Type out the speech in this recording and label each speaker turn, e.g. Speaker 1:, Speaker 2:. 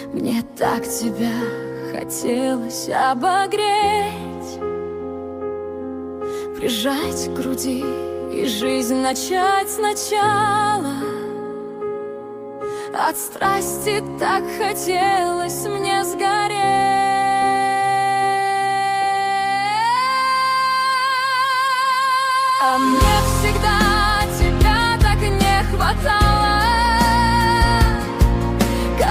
Speaker 1: Мне так тебя хотелось обогреть, прижать к груди и жизнь начать сначала. От страсти так хотелось мне сгореть. А мне всегда